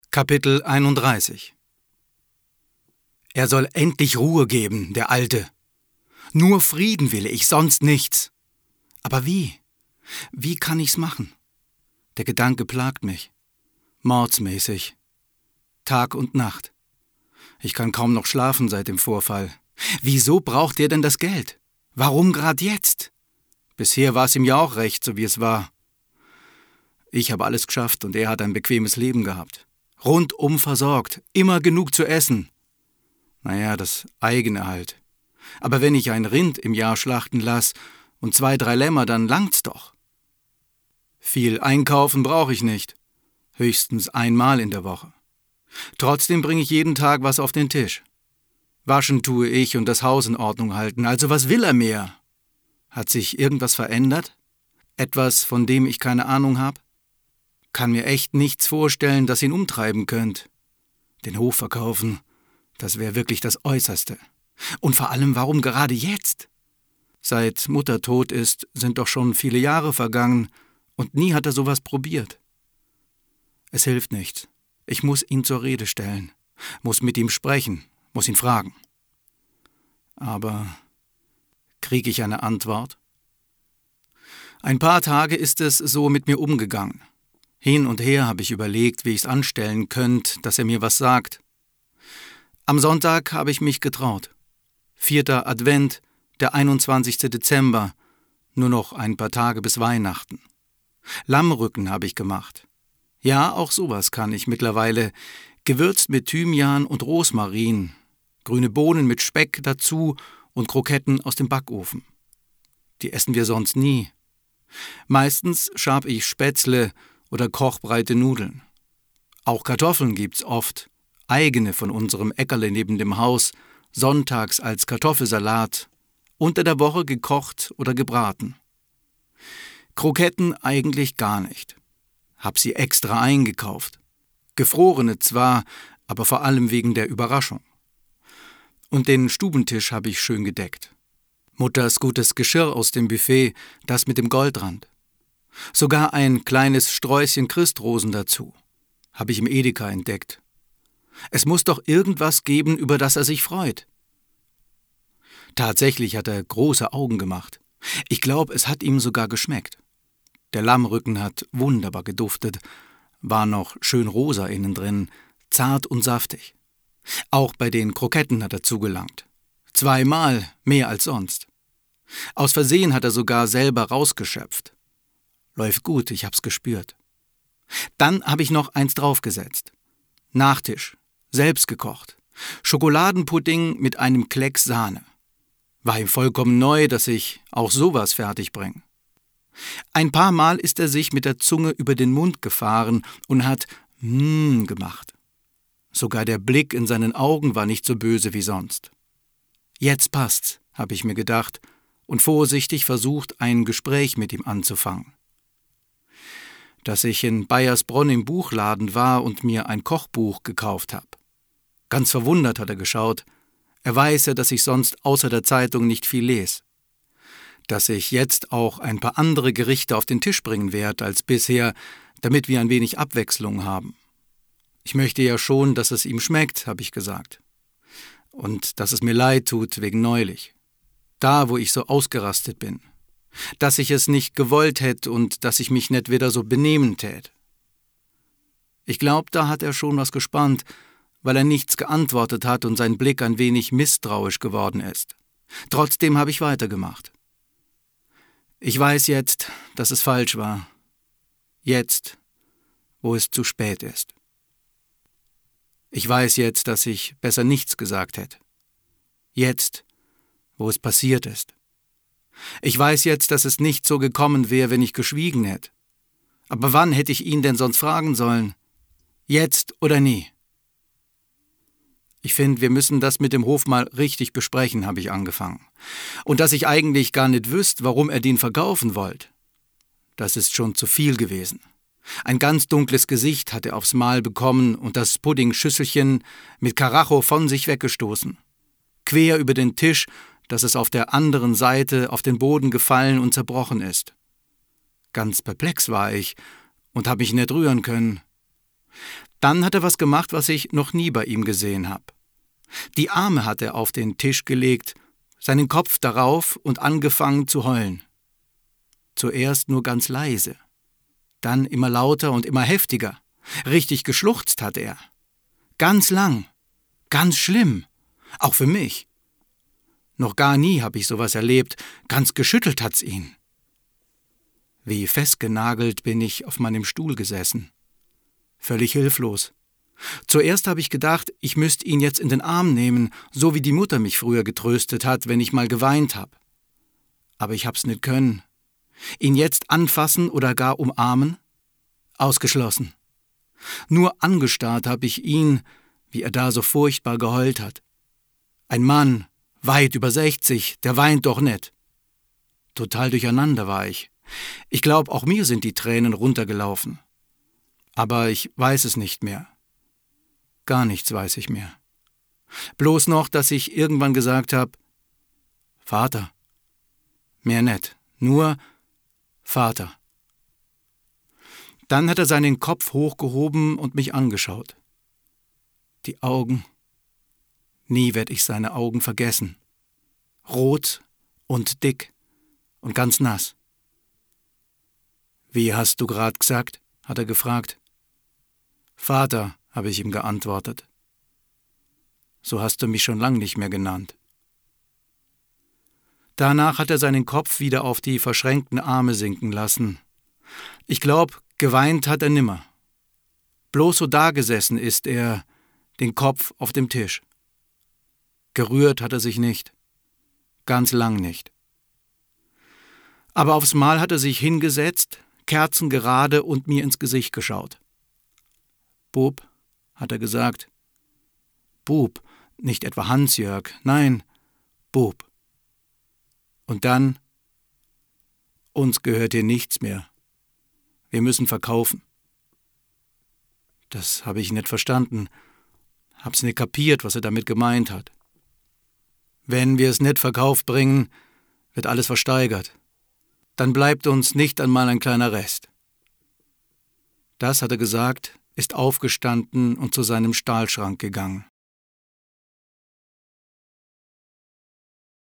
Kapitel 31. Er soll endlich Ruhe geben, der Alte. Nur Frieden will ich, sonst nichts. Aber wie? Wie kann ich's machen? Der Gedanke plagt mich. Mordsmäßig. Tag und Nacht. Ich kann kaum noch schlafen seit dem Vorfall. Wieso braucht er denn das Geld? Warum gerade jetzt? Bisher war es ihm ja auch recht, so wie es war. Ich habe alles geschafft und er hat ein bequemes Leben gehabt. Rundum versorgt, immer genug zu essen. Naja, das eigene halt. Aber wenn ich ein Rind im Jahr schlachten lass und 2, 3 Lämmer, dann langt's doch. Viel einkaufen brauche ich nicht. Höchstens einmal in der Woche. Trotzdem bringe ich jeden Tag was auf den Tisch. Waschen tue ich und das Haus in Ordnung halten. Also was will er mehr? Hat sich irgendwas verändert? Etwas, von dem ich keine Ahnung habe? Kann mir echt nichts vorstellen, das ihn umtreiben könnte. Den Hof verkaufen, das wäre wirklich das Äußerste. Und vor allem, warum gerade jetzt? Seit Mutter tot ist, sind doch schon viele Jahre vergangen und nie hat er sowas probiert. Es hilft nichts. Ich muss ihn zur Rede stellen, muss mit ihm sprechen, muss ihn fragen. Aber kriege ich eine Antwort? Ein paar Tage ist es so mit mir umgegangen. Hin und her habe ich überlegt, wie ich's anstellen könnte, dass er mir was sagt. Am Sonntag habe ich mich getraut. 4. Advent, der 21. Dezember, nur noch ein paar Tage bis Weihnachten. Lammrücken habe ich gemacht. Ja, auch sowas kann ich mittlerweile, gewürzt mit Thymian und Rosmarin, grüne Bohnen mit Speck dazu und Kroketten aus dem Backofen. Die essen wir sonst nie. Meistens schab ich Spätzle oder kochbreite Nudeln. Auch Kartoffeln gibt's oft, eigene von unserem Äckerle neben dem Haus, sonntags als Kartoffelsalat, unter der Woche gekocht oder gebraten. Kroketten eigentlich gar nicht. Hab sie extra eingekauft. Gefrorene zwar, aber vor allem wegen der Überraschung. Und den Stubentisch habe ich schön gedeckt. Mutters gutes Geschirr aus dem Buffet, das mit dem Goldrand. Sogar ein kleines Sträußchen Christrosen dazu. Habe ich im Edeka entdeckt. Es muss doch irgendwas geben, über das er sich freut. Tatsächlich hat er große Augen gemacht. Ich glaube, es hat ihm sogar geschmeckt. Der Lammrücken hat wunderbar geduftet, war noch schön rosa innen drin, zart und saftig. Auch bei den Kroketten hat er zugelangt. 2-mal mehr als sonst. Aus Versehen hat er sogar selber rausgeschöpft. Läuft gut, ich hab's gespürt. Dann habe ich noch eins draufgesetzt. Nachtisch, selbst gekocht. Schokoladenpudding mit einem Klecks Sahne. War ihm vollkommen neu, dass ich auch sowas fertig bringe. Ein paar Mal ist er sich mit der Zunge über den Mund gefahren und hat gemacht. Sogar der Blick in seinen Augen war nicht so böse wie sonst. Jetzt passt's, habe ich mir gedacht und vorsichtig versucht, ein Gespräch mit ihm anzufangen. Dass ich in Baiersbronn im Buchladen war und mir ein Kochbuch gekauft habe. Ganz verwundert hat er geschaut. Er weiß ja, dass ich sonst außer der Zeitung nicht viel lese. Dass ich jetzt auch ein paar andere Gerichte auf den Tisch bringen werde als bisher, damit wir ein wenig Abwechslung haben. Ich möchte ja schon, dass es ihm schmeckt, habe ich gesagt. Und dass es mir leid tut wegen neulich. Da, wo ich so ausgerastet bin. Dass ich es nicht gewollt hätte und dass ich mich nicht wieder so benehmen tät. Ich glaube, da hat er schon was gespannt, weil er nichts geantwortet hat und sein Blick ein wenig misstrauisch geworden ist. Trotzdem habe ich weitergemacht. Ich weiß jetzt, dass es falsch war. Jetzt, wo es zu spät ist. Ich weiß jetzt, dass ich besser nichts gesagt hätte. Jetzt, wo es passiert ist. Ich weiß jetzt, dass es nicht so gekommen wäre, wenn ich geschwiegen hätte. Aber wann hätte ich ihn denn sonst fragen sollen? Jetzt oder nie? Ich finde, wir müssen das mit dem Hof mal richtig besprechen, habe ich angefangen. Und dass ich eigentlich gar nicht wüsste, warum er den verkaufen wollte. Das ist schon zu viel gewesen. Ein ganz dunkles Gesicht hat er aufs Mahl bekommen und das Puddingschüsselchen mit Karacho von sich weggestoßen. Quer über den Tisch, dass es auf der anderen Seite auf den Boden gefallen und zerbrochen ist. Ganz perplex war ich und habe mich nicht rühren können. Dann hat er was gemacht, was ich noch nie bei ihm gesehen habe. Die Arme hat er auf den Tisch gelegt, seinen Kopf darauf und angefangen zu heulen. Zuerst nur ganz leise, dann immer lauter und immer heftiger. Richtig geschluchzt hat er. Ganz lang, ganz schlimm, auch für mich. Noch gar nie habe ich sowas erlebt, ganz geschüttelt hat's ihn. Wie festgenagelt bin ich auf meinem Stuhl gesessen. Völlig hilflos. Zuerst habe ich gedacht, ich müsste ihn jetzt in den Arm nehmen, so wie die Mutter mich früher getröstet hat, wenn ich mal geweint habe. Aber ich hab's nicht können. Ihn jetzt anfassen oder gar umarmen? Ausgeschlossen. Nur angestarrt habe ich ihn, wie er da so furchtbar geheult hat. Ein Mann, weit über 60, der weint doch nicht. Total durcheinander war ich. Ich glaube, auch mir sind die Tränen runtergelaufen. Aber ich weiß es nicht mehr. Gar nichts weiß ich mehr. Bloß noch, dass ich irgendwann gesagt habe, Vater. Mehr nicht, nur Vater. Dann hat er seinen Kopf hochgehoben und mich angeschaut. Die Augen. Nie werd ich seine Augen vergessen. Rot und dick und ganz nass. »Wie hast du grad gesagt?« hat er gefragt. »Vater«, habe ich ihm geantwortet. »So hast du mich schon lang nicht mehr genannt.« Danach hat er seinen Kopf wieder auf die verschränkten Arme sinken lassen. Ich glaub, geweint hat er nimmer. Bloß so dagesessen ist er, den Kopf auf dem Tisch. Gerührt hat er sich nicht. Ganz lang nicht. Aber aufs Mal hat er sich hingesetzt, kerzengerade und mir ins Gesicht geschaut. »Bub«, hat er gesagt. »Bub, nicht etwa Hans-Jörg, nein, Bub.« Und dann, »Uns gehört hier nichts mehr. Wir müssen verkaufen.« Das habe ich nicht verstanden, hab's nicht kapiert, was er damit gemeint hat. Wenn wir es nicht verkauft bringen, wird alles versteigert. Dann bleibt uns nicht einmal ein kleiner Rest. Das hat er gesagt, ist aufgestanden und zu seinem Stahlschrank gegangen.